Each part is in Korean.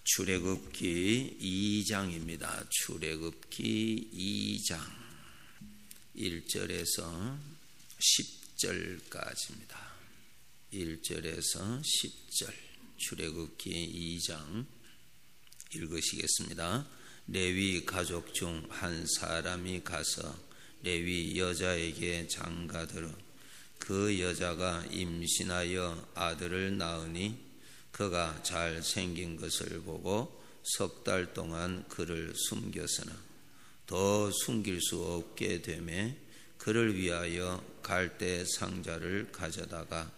출애굽기 2장입니다. 출애굽기 2장 1절에서 10절까지입니다. 1절에서 10절 출애굽기 2장 읽으시겠습니다. 레위 가족 중 한 사람이 가서 레위 여자에게 장가들어 그 여자가 임신하여 아들을 낳으니 그가 잘생긴 것을 보고 석 달 동안 그를 숨겼으나 더 숨길 수 없게 되매 그를 위하여 갈대 상자를 가져다가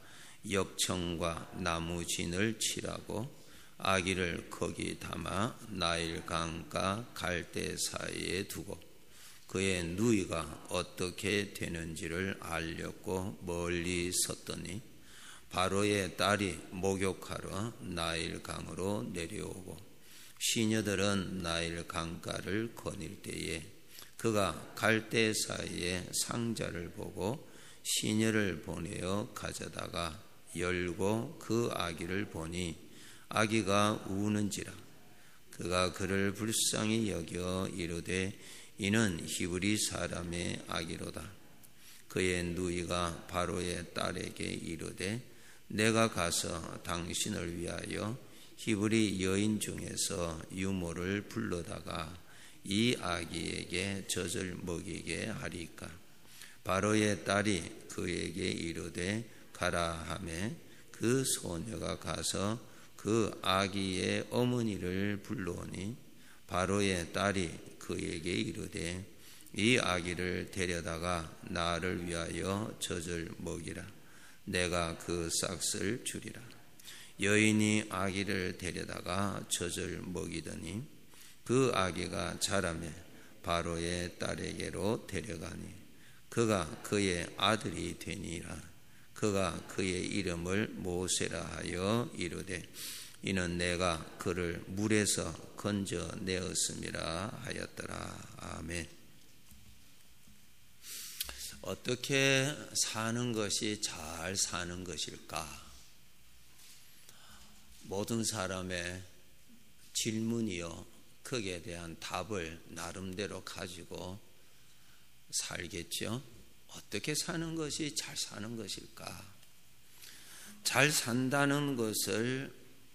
역청과 나무 진을 칠하고 아기를 거기 담아 나일 강가 갈대 사이에 두고 그의 누이가 어떻게 되는지를 알려고 멀리 섰더니 바로의 딸이 목욕하러 나일 강으로 내려오고 시녀들은 나일 강가를 거닐 때에 그가 갈대 사이에 상자를 보고 시녀를 보내어 가져다가 열고 그 아기를 보니 아기가 우는지라 그가 그를 불쌍히 여겨 이르되 이는 히브리 사람의 아기로다. 그의 누이가 바로의 딸에게 이르되 내가 가서 당신을 위하여 히브리 여인 중에서 유모를 불러다가 이 아기에게 젖을 먹이게 하리까. 바로의 딸이 그에게 이르되 가라 하매 그 소녀가 가서 그 아기의 어머니를 불러오니 바로의 딸이 그에게 이르되 이 아기를 데려다가 나를 위하여 젖을 먹이라. 내가 그 싹을 주리라. 여인이 아기를 데려다가 젖을 먹이더니 그 아기가 자라매 바로의 딸에게로 데려가니 그가 그의 아들이 되니라. 그가 그의 이름을 모세라 하여 이르되 이는 내가 그를 물에서 건져내었음이라 하였더라. 아멘. 어떻게 사는 것이 잘 사는 것일까? 모든 사람의 질문이요, 거기에 대한 답을 나름대로 가지고 살겠죠. 어떻게 사는 것이 잘 사는 것일까? 잘 산다는 것을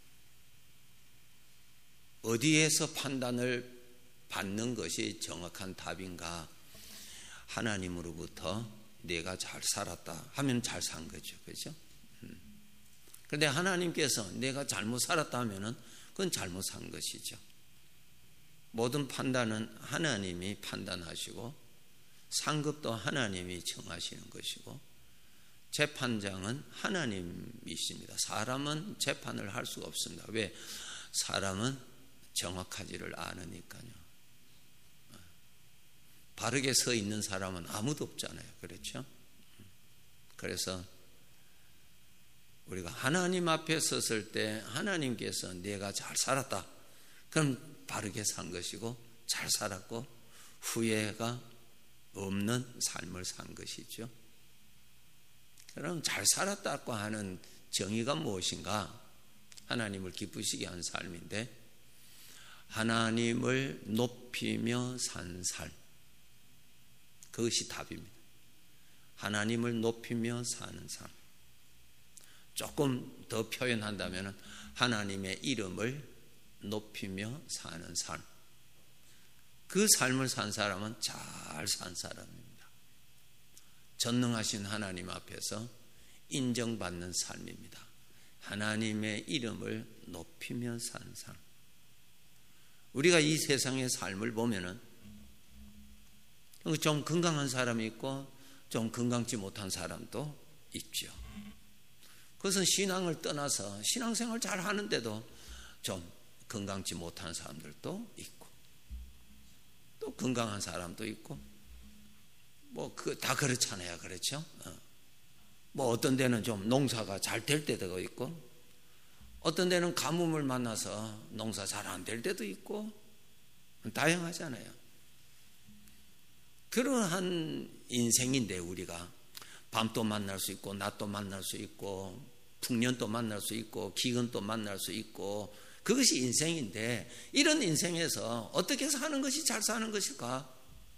어디에서 판단을 받는 것이 정확한 답인가? 하나님으로부터 내가 잘 살았다 하면 잘 산 거죠. 그렇죠? 그런데 하나님께서 내가 잘못 살았다 하면은 그건 잘못 산 것이죠. 모든 판단은 하나님이 판단하시고 상급도 하나님이 정하시는 것이고 재판장은 하나님이십니다. 사람은 재판을 할 수가 없습니다. 왜? 사람은 정확하지를 않으니까요. 바르게 서 있는 사람은 아무도 없잖아요. 그렇죠? 그래서 우리가 하나님 앞에 섰을 때 하나님께서 내가 잘 살았다. 그럼 바르게 산 것이고 잘 살았고 후회가 없는 삶을 산 것이죠. 그럼 잘 살았다고 하는 정의가 무엇인가? 하나님을 기쁘시게 한 삶인데 하나님을 높이며 산 삶. 그것이 답입니다. 하나님을 높이며 사는 삶. 조금 더 표현한다면 하나님의 이름을 높이며 사는 삶. 그 삶을 산 사람은 잘 산 사람입니다. 전능하신 하나님 앞에서 인정받는 삶입니다. 하나님의 이름을 높이며 사는 삶. 우리가 이 세상의 삶을 보면은 좀 건강한 사람이 있고 좀 건강치 못한 사람도 있죠. 그것은 신앙을 떠나서 신앙생활 잘 하는데도 좀 건강치 못한 사람들도 있고 또 건강한 사람도 있고 뭐 다 그렇잖아요. 그렇죠? 뭐 어떤 데는 좀 농사가 잘 될 때도 있고 어떤 데는 가뭄을 만나서 농사 잘 안 될 때도 있고 다양하잖아요. 그러한 인생인데 우리가 밤도 만날 수 있고 낮도 만날 수 있고 풍년도 만날 수 있고 기근도 만날 수 있고 그것이 인생인데 이런 인생에서 어떻게 사는 것이 잘 사는 것일까?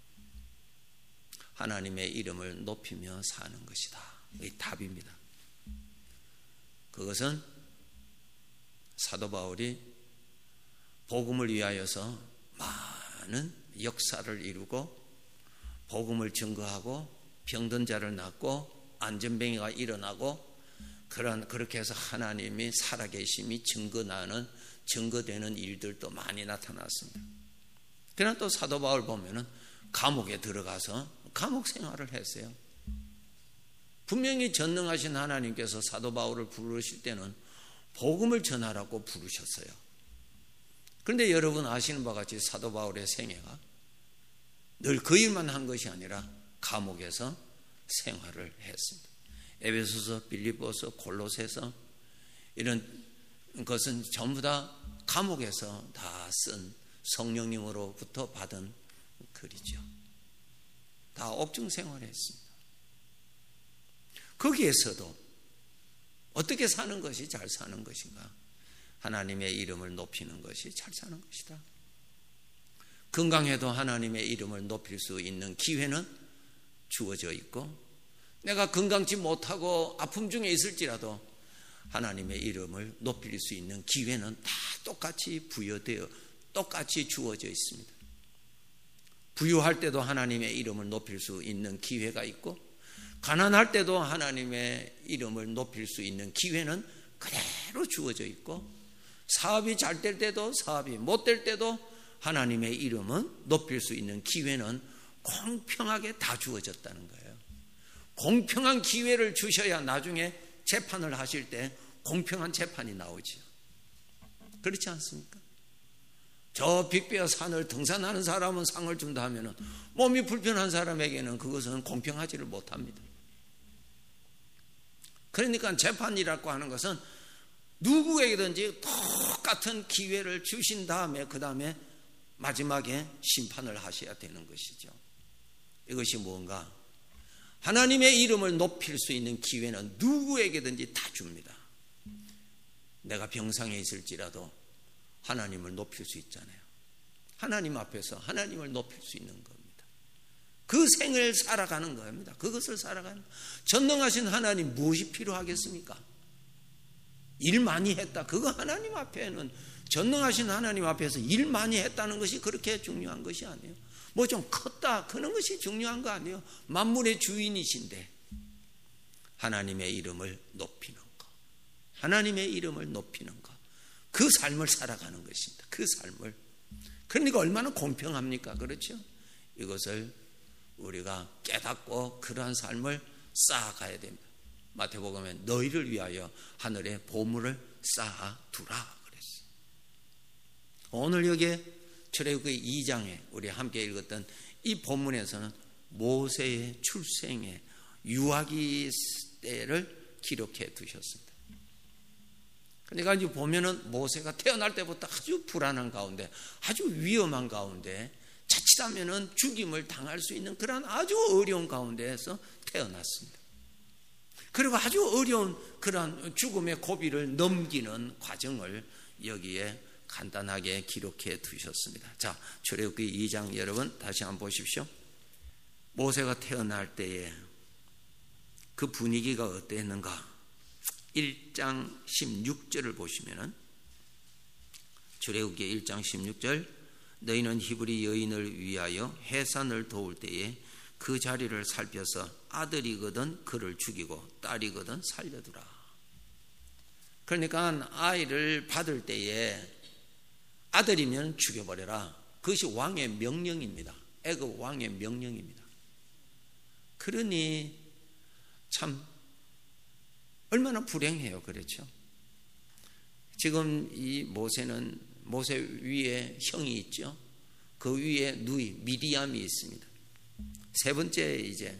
하나님의 이름을 높이며 사는 것이다. 이 답입니다. 그것은 사도 바울이 복음을 위하여서 많은 역사를 이루고 복음을 증거하고 병든 자를 낫고 안전병이가 일어나고 그렇게 해서 하나님이 살아계심이 증거되는 일들도 많이 나타났습니다. 그러나 또 사도 바울 보면은 감옥에 들어가서 감옥 생활을 했어요. 분명히 전능하신 하나님께서 사도 바울을 부르실 때는 복음을 전하라고 부르셨어요. 그런데 여러분 아시는 바와 같이 사도 바울의 생애가 늘 그 일만 한 것이 아니라 감옥에서 생활을 했습니다. 에베소서, 빌립보서, 골로새서 이런 것은 전부 다 감옥에서 다 쓴 성령님으로부터 받은 글이죠. 다 옥중 생활했습니다. 거기에서도 어떻게 사는 것이 잘 사는 것인가? 하나님의 이름을 높이는 것이 잘 사는 것이다. 건강해도 하나님의 이름을 높일 수 있는 기회는 주어져 있고, 내가 건강치 못하고 아픔 중에 있을지라도 하나님의 이름을 높일 수 있는 기회는 다 똑같이 똑같이 주어져 있습니다. 부유할 때도 하나님의 이름을 높일 수 있는 기회가 있고, 가난할 때도 하나님의 이름을 높일 수 있는 기회는 그대로 주어져 있고, 사업이 잘 될 때도 사업이 못 될 때도 하나님의 이름은 높일 수 있는 기회는 공평하게 다 주어졌다는 거예요. 공평한 기회를 주셔야 나중에 재판을 하실 때 공평한 재판이 나오지요. 그렇지 않습니까? 저 빅베어 산을 등산하는 사람은 상을 준다 하면 몸이 불편한 사람에게는 그것은 공평하지를 못합니다. 그러니까 재판이라고 하는 것은 누구에게든지 똑같은 기회를 주신 다음에 그 다음에 마지막에 심판을 하셔야 되는 것이죠. 이것이 뭔가? 하나님의 이름을 높일 수 있는 기회는 누구에게든지 다 줍니다. 내가 병상에 있을지라도 하나님을 높일 수 있잖아요. 하나님 앞에서 하나님을 높일 수 있는 겁니다. 그 생을 살아가는 겁니다. 그것을 살아가는. 전능하신 하나님 무엇이 필요하겠습니까? 일 많이 했다. 그거 하나님 앞에는, 전능하신 하나님 앞에서 일 많이 했다는 것이 그렇게 중요한 것이 아니에요. 뭐 좀 컸다 그런 것이 중요한 거 아니에요. 만물의 주인이신데 하나님의 이름을 높이는 것, 하나님의 이름을 높이는 것, 그 삶을 살아가는 것입니다. 그 삶을. 그러니까 얼마나 공평합니까? 그렇죠? 이것을 우리가 깨닫고 그러한 삶을 쌓아가야 됩니다. 마태복음에 너희를 위하여 하늘에 보물을 쌓아두라 그랬어요. 오늘 여기에 출애굽기 2장에 우리 함께 읽었던 이 본문에서는 모세의 출생의 유아기 때를 기록해 두셨습니다. 그러니까 이제 보면은 모세가 태어날 때부터 아주 불안한 가운데, 아주 위험한 가운데, 자칫하면은 죽임을 당할 수 있는 그런 아주 어려운 가운데에서 태어났습니다. 그리고 아주 어려운 그런 죽음의 고비를 넘기는 과정을 여기에 간단하게 기록해 두셨습니다. 자, 출애굽기 2장 여러분 다시 한번 보십시오. 모세가 태어날 때에 그 분위기가 어땠는가? 1장 16절을 보시면은, 출애굽기 1장 16절, 너희는 히브리 여인을 위하여 해산을 도울 때에 그 자리를 살펴서 아들이거든 그를 죽이고 딸이거든 살려두라. 그러니까 아이를 받을 때에 아들이면 죽여버려라. 그것이 왕의 명령입니다. 애굽 왕의 명령입니다. 그러니 참 얼마나 불행해요. 그렇죠? 지금 이 모세는, 모세 위에 형이 있죠. 그 위에 누이 미디암이 있습니다. 세 번째 이제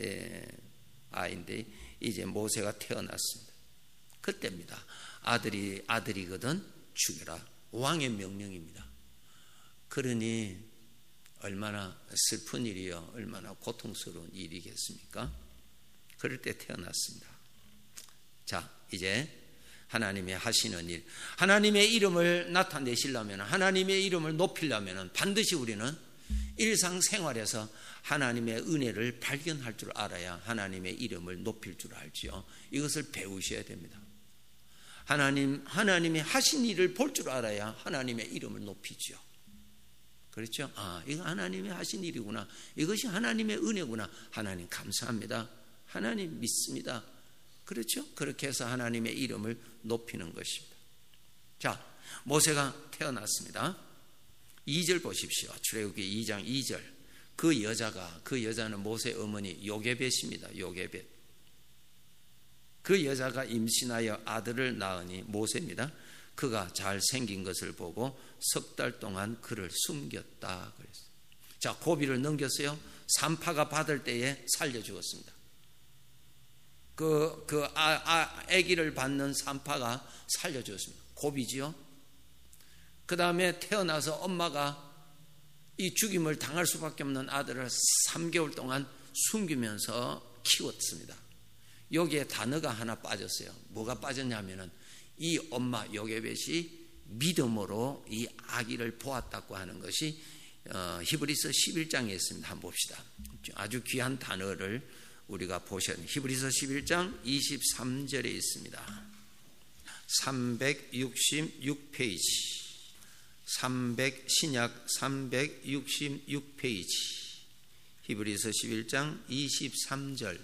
아이인데 이제 모세가 태어났습니다. 그때입니다. 아들이거든 죽여라. 왕의 명령입니다. 그러니 얼마나 슬픈 일이요, 얼마나 고통스러운 일이겠습니까? 그럴 때 태어났습니다. 자, 이제 하나님의 하시는 일, 하나님의 이름을 나타내시려면, 하나님의 이름을 높이려면 반드시 우리는 일상생활에서 하나님의 은혜를 발견할 줄 알아야 하나님의 이름을 높일 줄 알지요. 이것을 배우셔야 됩니다. 하나님이 하신 일을 볼 줄 알아야 하나님의 이름을 높이지요. 그렇죠? 이거 하나님이 하신 일이구나. 이것이 하나님의 은혜구나. 하나님 감사합니다. 하나님 믿습니다. 그렇죠? 그렇게 해서 하나님의 이름을 높이는 것입니다. 자, 모세가 태어났습니다. 2절 보십시오. 출애굽기 2장 2절. 그 여자는 모세의 어머니 요게벳입니다. 요게벳. 그 여자가 임신하여 아들을 낳으니 모세입니다. 그가 잘생긴 것을 보고 석 달 동안 그를 숨겼다 그랬어요. 자, 고비를 넘겼어요. 산파가 받을 때에 살려 죽었습니다. 아기를 받는 산파가 살려 죽었습니다. 고비지요. 그 다음에 태어나서 엄마가 이 죽임을 당할 수밖에 없는 아들을 3개월 동안 숨기면서 키웠습니다. 여기에 단어가 하나 빠졌어요. 뭐가 빠졌냐면은 이 엄마 요게벳이 믿음으로 이 아기를 보았다고 하는 것이 히브리서 11장에 있습니다. 한번 봅시다. 아주 귀한 단어를 우리가 보셔야 돼요. 히브리서 11장 23절에 있습니다. 366페이지. 신약 366페이지. 히브리서 11장 23절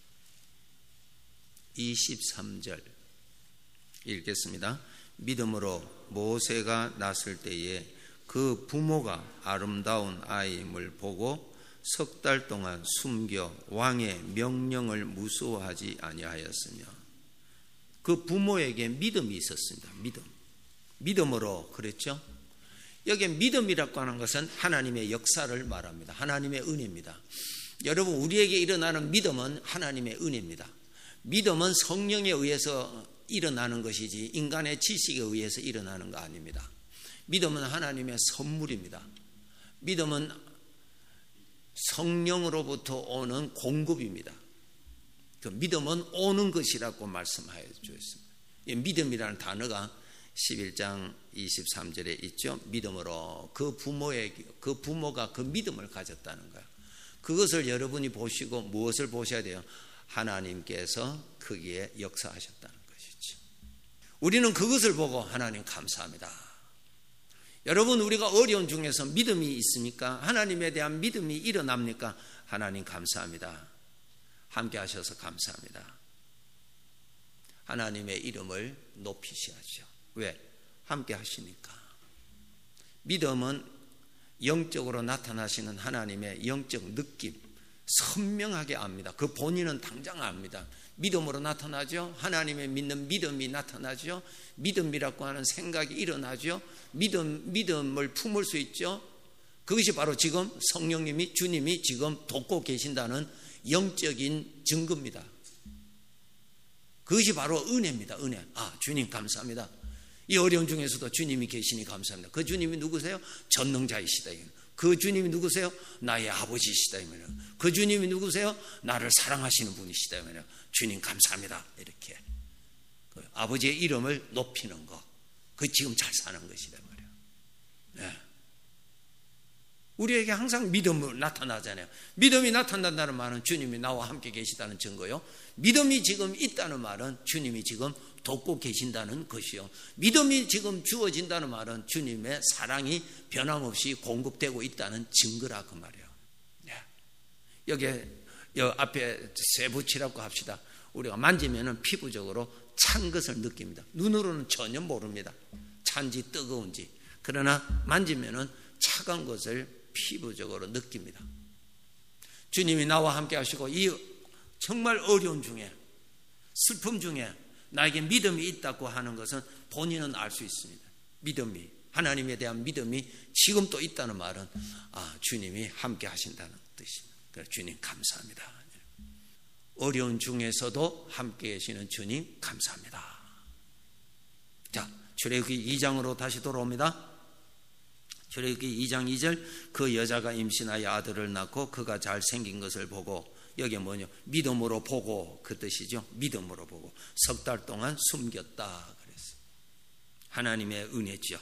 읽겠습니다. 믿음으로 모세가 낳았을 때에 그 부모가 아름다운 아이임을 보고 석 달 동안 숨겨 왕의 명령을 무서워하지 아니하였으며, 그 부모에게 믿음이 있었습니다. 믿음으로. 그랬죠? 여기 믿음이라고 하는 것은 하나님의 역사를 말합니다. 하나님의 은혜입니다. 여러분, 우리에게 일어나는 믿음은 하나님의 은혜입니다. 믿음은 성령에 의해서 일어나는 것이지 인간의 지식에 의해서 일어나는 거 아닙니다. 믿음은 하나님의 선물입니다. 믿음은 성령으로부터 오는 공급입니다. 그 믿음은 오는 것이라고 말씀하여 주셨습니다. 이 믿음이라는 단어가 11장 23절에 있죠. 믿음으로 그 부모가 그 믿음을 가졌다는 거예요. 그것을 여러분이 보시고 무엇을 보셔야 돼요? 하나님께서 거기에 역사하셨다는 것이죠. 우리는 그것을 보고 하나님 감사합니다. 여러분, 우리가 어려운 중에서 믿음이 있습니까? 하나님에 대한 믿음이 일어납니까? 하나님 감사합니다. 함께 하셔서 감사합니다. 하나님의 이름을 높이셔야죠. 왜? 함께 하시니까. 믿음은 영적으로 나타나시는 하나님의 영적 느낌, 선명하게 압니다. 그 본인은 당장 압니다. 믿음으로 나타나죠. 하나님의 믿는 믿음이 나타나죠. 믿음이라고 하는 생각이 일어나죠. 믿음을 품을 수 있죠. 그것이 바로 지금 성령님이, 주님이 지금 돕고 계신다는 영적인 증거입니다. 그것이 바로 은혜입니다. 은혜. 주님 감사합니다. 이 어려운 중에서도 주님이 계시니 감사합니다. 그 주님이 누구세요? 전능자이시다. 그 주님이 누구세요? 나의 아버지이시다. 그 주님이 누구세요? 나를 사랑하시는 분이시다. 주님 감사합니다. 이렇게 아버지의 이름을 높이는 거, 그 지금 잘 사는 것이다 말이에요. 네. 우리에게 항상 믿음이 나타나잖아요. 믿음이 나타난다는 말은 주님이 나와 함께 계시다는 증거요. 믿음이 지금 있다는 말은 주님이 지금 돕고 계신다는 것이요. 믿음이 지금 주어진다는 말은 주님의 사랑이 변함없이 공급되고 있다는 증거라 그 말이에요. 네. 여기 앞에 쇠붙이라고 합시다. 우리가 만지면은 피부적으로 찬 것을 느낍니다. 눈으로는 전혀 모릅니다. 찬지 뜨거운지. 그러나 만지면은 차가운 것을 피부적으로 느낍니다. 주님이 나와 함께 하시고 이 정말 어려운 중에, 슬픔 중에 나에게 믿음이 있다고 하는 것은 본인은 알 수 있습니다. 믿음이, 하나님에 대한 믿음이 지금 또 있다는 말은 주님이 함께 하신다는 뜻입니다. 그래서 주님 감사합니다. 어려운 중에서도 함께 계시는 주님 감사합니다. 자, 출애굽기 2장으로 다시 돌아옵니다. 출애굽기 2장 2절, 그 여자가 임신하여 아들을 낳고 그가 잘생긴 것을 보고 여기 뭐냐? 믿음으로 보고 그 뜻이죠. 믿음으로 보고 석 달 동안 숨겼다 그랬어요. 하나님의 은혜죠.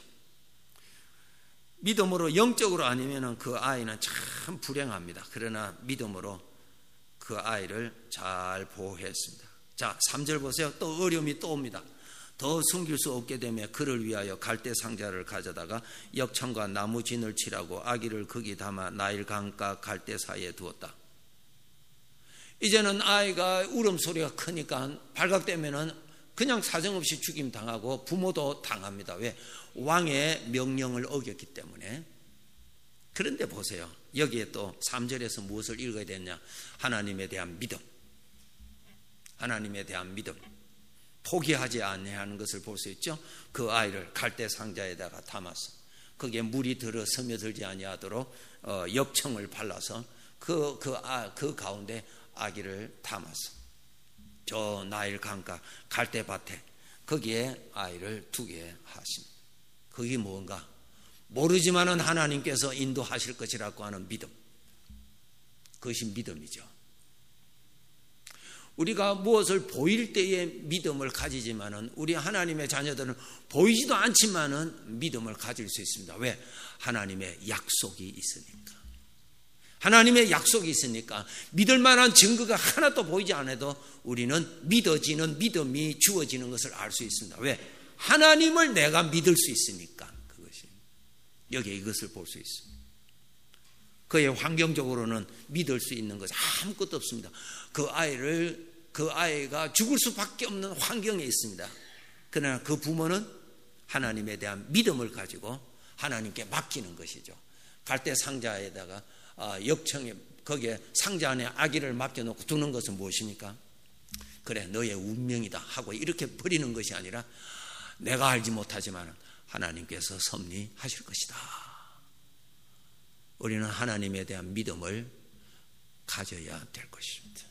믿음으로 영적으로 아니면은 그 아이는 참 불행합니다. 그러나 믿음으로 그 아이를 잘 보호했습니다. 자, 3절 보세요. 또 어려움이 또 옵니다. 더 숨길 수 없게 되며 그를 위하여 갈대 상자를 가져다가 역청과 나무 진을 칠하고 아기를 거기 담아 나일 강가 갈대 사이에 두었다. 이제는 아이가 울음소리가 크니까 발각되면은 그냥 사정없이 죽임 당하고 부모도 당합니다. 왜? 왕의 명령을 어겼기 때문에. 그런데 보세요. 여기에 또 3절에서 무엇을 읽어야 되냐? 하나님에 대한 믿음. 하나님에 대한 믿음. 포기하지 아니하는 것을 볼 수 있죠. 그 아이를 갈대 상자에다가 담아서 거기에 물이 들어 스며들지 아니하도록 역청을 발라서 그 가운데 아기를 담아서 저 나일 강가 갈대밭에 거기에 아이를 두게 하십니다. 그게 뭔가 모르지만은 하나님께서 인도하실 것이라고 하는 믿음. 그것이 믿음이죠. 우리가 무엇을 보일 때에 믿음을 가지지만은 우리 하나님의 자녀들은 보이지도 않지만은 믿음을 가질 수 있습니다. 왜? 하나님의 약속이 있으니까. 하나님의 약속이 있으니까 믿을 만한 증거가 하나도 보이지 않아도 우리는 믿어지는 믿음이 주어지는 것을 알 수 있습니다. 왜? 하나님을 내가 믿을 수 있으니까. 그것이 여기에 이것을 볼 수 있습니다. 그의 환경적으로는 믿을 수 있는 것이 아무것도 없습니다. 그 아이가 죽을 수밖에 없는 환경에 있습니다. 그러나 그 부모는 하나님에 대한 믿음을 가지고 하나님께 맡기는 것이죠. 갈대 상자에다가 역청에 거기에 상자 안에 아기를 맡겨놓고 두는 것은 무엇입니까? 그래, 너의 운명이다 하고 이렇게 버리는 것이 아니라 내가 알지 못하지만 하나님께서 섭리하실 것이다. 우리는 하나님에 대한 믿음을 가져야 될 것입니다.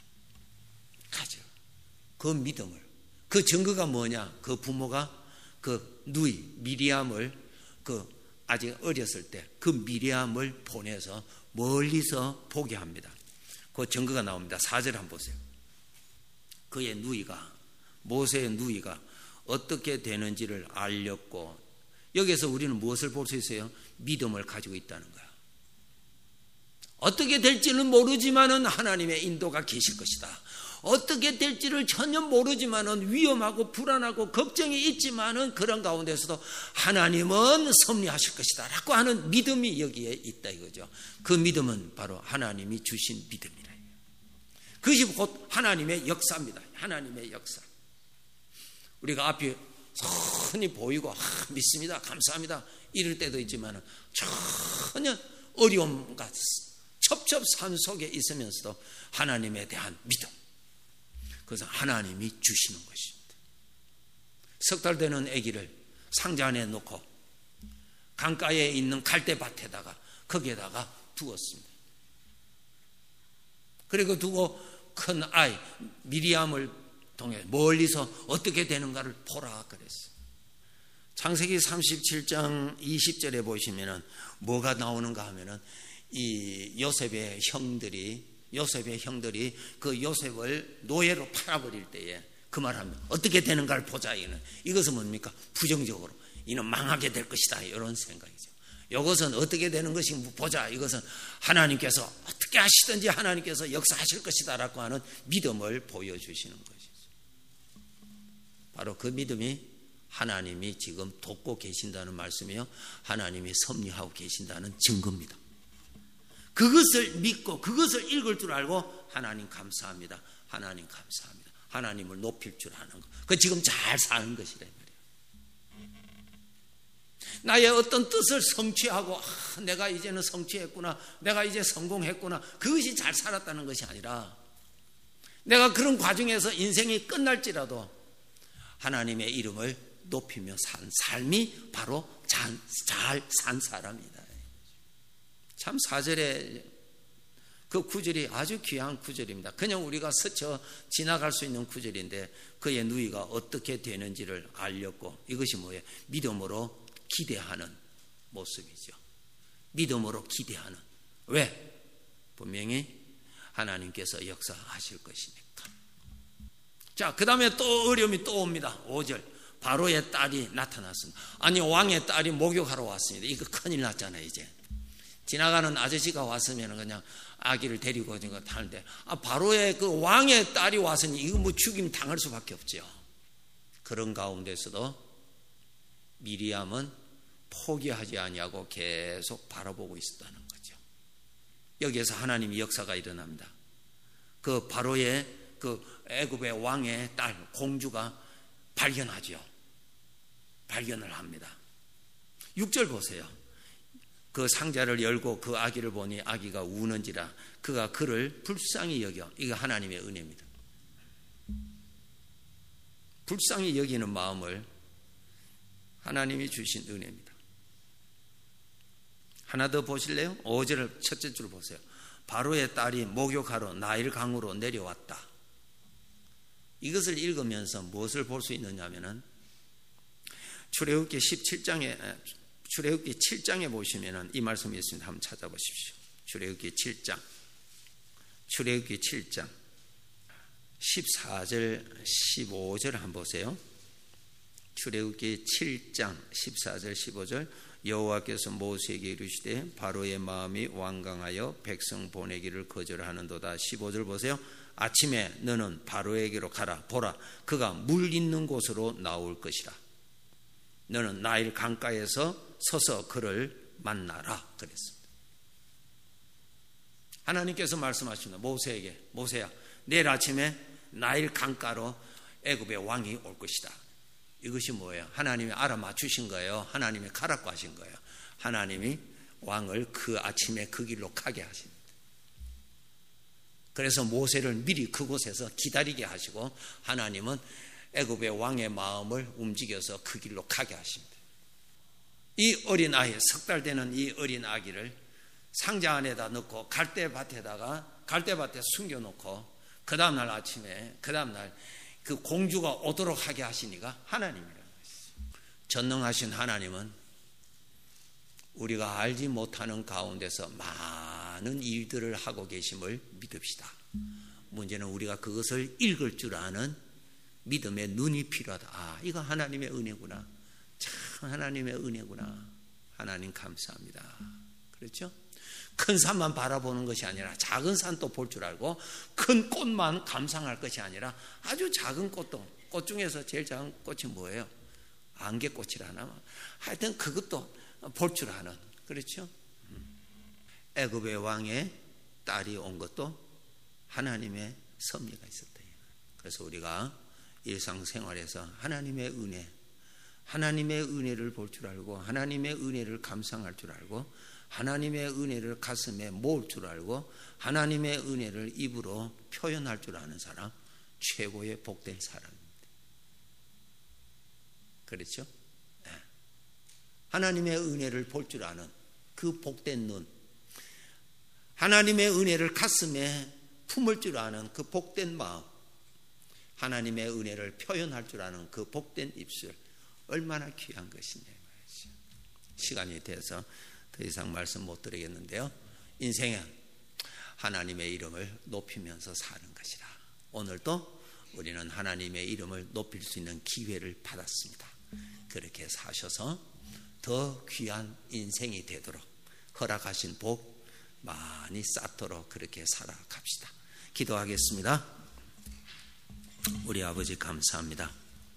그 믿음을. 그 증거가 뭐냐? 그 부모가 그 누이 미리암을 아직 어렸을 때 그 미리암을 보내서 멀리서 보게 합니다. 그 증거가 나옵니다. 4절 한번 보세요. 그의 누이가 모세의 누이가 어떻게 되는지를 알렸고, 여기서 우리는 무엇을 볼 수 있어요? 믿음을 가지고 있다는 거야. 어떻게 될지는 모르지만은 하나님의 인도가 계실 것이다. 어떻게 될지를 전혀 모르지만은 위험하고 불안하고 걱정이 있지만은 그런 가운데서도 하나님은 섭리하실 것이다 라고 하는 믿음이 여기에 있다 이거죠. 그 믿음은 바로 하나님이 주신 믿음이라. 그것이 곧 하나님의 역사입니다. 하나님의 역사. 우리가 앞이 선히 보이고 믿습니다, 감사합니다 이럴 때도 있지만은 전혀 어려움과 첩첩산 속에 있으면서도 하나님에 대한 믿음. 그래서 하나님이 주시는 것입니다. 석 달 되는 아기를 상자 안에 놓고 강가에 있는 갈대밭에다가 거기에다가 두었습니다. 그리고 두고 큰 아이 미리암을 통해 멀리서 어떻게 되는가를 보라 그랬어요. 창세기 37장 20절에 보시면은 뭐가 나오는가 하면은 이 요셉의 형들이 그 요셉을 노예로 팔아버릴 때에 그 말하면 어떻게 되는가를 보자. 이것은 뭡니까? 부정적으로 이는 망하게 될 것이다 이런 생각이죠. 이것은 어떻게 되는 것이 보자. 이것은 하나님께서 어떻게 하시든지 하나님께서 역사하실 것이다 라고 하는 믿음을 보여주시는 것이죠. 바로 그 믿음이 하나님이 지금 돕고 계신다는 말씀이요, 하나님이 섭리하고 계신다는 증거입니다. 그것을 믿고 그것을 읽을 줄 알고 하나님 감사합니다, 하나님 감사합니다, 하나님을 높일 줄 아는 것, 그 지금 잘 사는 것이란 말이에요. 나의 어떤 뜻을 성취하고 내가 이제는 성취했구나, 내가 이제 성공했구나, 그것이 잘 살았다는 것이 아니라 내가 그런 과정에서 인생이 끝날지라도 하나님의 이름을 높이며 산 삶이 바로 잘 산 사람이다. 참 4절에 그 구절이 아주 귀한 구절입니다. 그냥 우리가 스쳐 지나갈 수 있는 구절인데 그의 누이가 어떻게 되는지를 알렸고, 이것이 뭐예요? 믿음으로 기대하는 모습이죠. 믿음으로 기대하는. 왜? 분명히 하나님께서 역사하실 것이니까. 자, 그 다음에 또 어려움이 또 옵니다. 5절. 바로의 딸이 나타났습니다. 아니, 왕의 딸이 목욕하러 왔습니다. 이거 큰일 났잖아요. 이제 지나가는 아저씨가 왔으면 그냥 아기를 데리고 타는데, 바로의 그 왕의 딸이 왔으니 이거 뭐 죽임 당할 수밖에 없죠. 그런 가운데서도 미리암은 포기하지 아니하고 계속 바라보고 있었다는 거죠. 여기에서 하나님의 역사가 일어납니다. 그 바로의 그 애굽의 왕의 딸 공주가 발견하죠. 발견을 합니다. 6절 보세요. 그 상자를 열고 그 아기를 보니 아기가 우는지라 그가 그를 불쌍히 여겨. 이거 하나님의 은혜입니다. 불쌍히 여기는 마음을 하나님이 주신 은혜입니다. 하나 더 보실래요? 5절을 첫째 줄 보세요. 바로의 딸이 목욕하러 나일 강으로 내려왔다. 이것을 읽으면서 무엇을 볼 수 있느냐면은 출애굽기 7장에 보시면은 이 말씀이 있습니다. 한번 찾아보십시오. 출애굽기 7장 14절 15절 한번 보세요. 출애굽기 7장 14절 15절. 여호와께서 모세에게 이르시되 바로의 마음이 완강하여 백성 보내기를 거절하는도다. 15절 보세요. 아침에 너는 바로에게로 가라. 보라, 그가 물 있는 곳으로 나올 것이라. 너는 나일 강가에서 서서 그를 만나라. 그랬습니다. 하나님께서 말씀하십니다. 모세에게, 모세야, 내일 아침에 나일 강가로 애굽의 왕이 올 것이다. 이것이 뭐예요? 하나님이 알아맞추신 거예요? 하나님이 가라고 하신 거예요? 하나님이 왕을 그 아침에 그 길로 가게 하십니다. 그래서 모세를 미리 그곳에서 기다리게 하시고 하나님은 애굽의 왕의 마음을 움직여서 그 길로 가게 하십니다. 이 어린 아이, 10달 되는 이 어린 아기를 상자 안에다 넣고 갈대밭에 숨겨놓고 그 다음날 아침에 그 공주가 오도록 하게 하시니까 하나님이라는 것이죠. 전능하신 하나님은 우리가 알지 못하는 가운데서 많은 일들을 하고 계심을 믿읍시다. 문제는 우리가 그것을 읽을 줄 아는 믿음의 눈이 필요하다. 이거 하나님의 은혜구나. 참 하나님의 은혜구나. 하나님 감사합니다. 그렇죠? 큰 산만 바라보는 것이 아니라 작은 산도 볼 줄 알고 큰 꽃만 감상할 것이 아니라 아주 작은 꽃도, 꽃 중에서 제일 작은 꽃이 뭐예요? 안개꽃이라나? 하여튼 그것도 볼 줄 아는, 그렇죠? 애굽의 왕의 딸이 온 것도 하나님의 섭리가 있었다. 그래서 우리가 일상생활에서 하나님의 은혜를 볼 줄 알고 하나님의 은혜를 감상할 줄 알고 하나님의 은혜를 가슴에 모을 줄 알고 하나님의 은혜를 입으로 표현할 줄 아는 사람, 최고의 복된 사람입니다. 그렇죠? 네. 하나님의 은혜를 볼 줄 아는 그 복된 눈, 하나님의 은혜를 가슴에 품을 줄 아는 그 복된 마음, 하나님의 은혜를 표현할 줄 아는 그 복된 입술, 얼마나 귀한 것이냐 말이죠. 시간이 돼서 더 이상 말씀 못 드리겠는데요. 인생은 하나님의 이름을 높이면서 사는 것이라. 오늘도 우리는 하나님의 이름을 높일 수 있는 기회를 받았습니다. 그렇게 사셔서 더 귀한 인생이 되도록 허락하신 복 많이 쌓도록 그렇게 살아갑시다. 기도하겠습니다. 우리 아버지 감사합니다.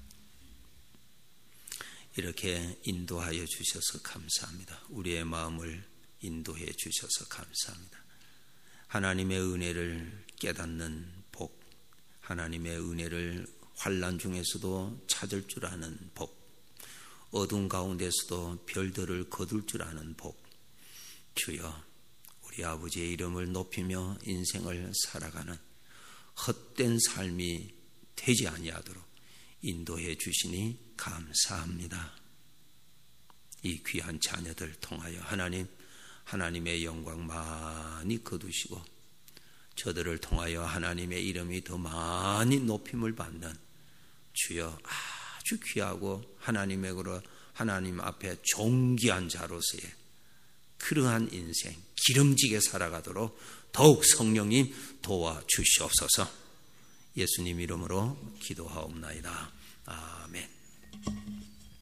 이렇게 인도하여 주셔서 감사합니다. 우리의 마음을 인도해 주셔서 감사합니다. 하나님의 은혜를 깨닫는 복, 하나님의 은혜를 환난 중에서도 찾을 줄 아는 복, 어둠 가운데서도 별들을 거둘 줄 아는 복, 주여 우리 아버지의 이름을 높이며 인생을 살아가는 헛된 삶이 되지 아니하도록 인도해 주시니 감사합니다. 이 귀한 자녀들 통하여 하나님의 영광 많이 거두시고 저들을 통하여 하나님의 이름이 더 많이 높임을 받는 주여 아주 귀하고 하나님 앞에 존귀한 자로서의 그러한 인생 기름지게 살아가도록 더욱 성령님 도와주시옵소서. 예수님 이름으로 기도하옵나이다. 아멘.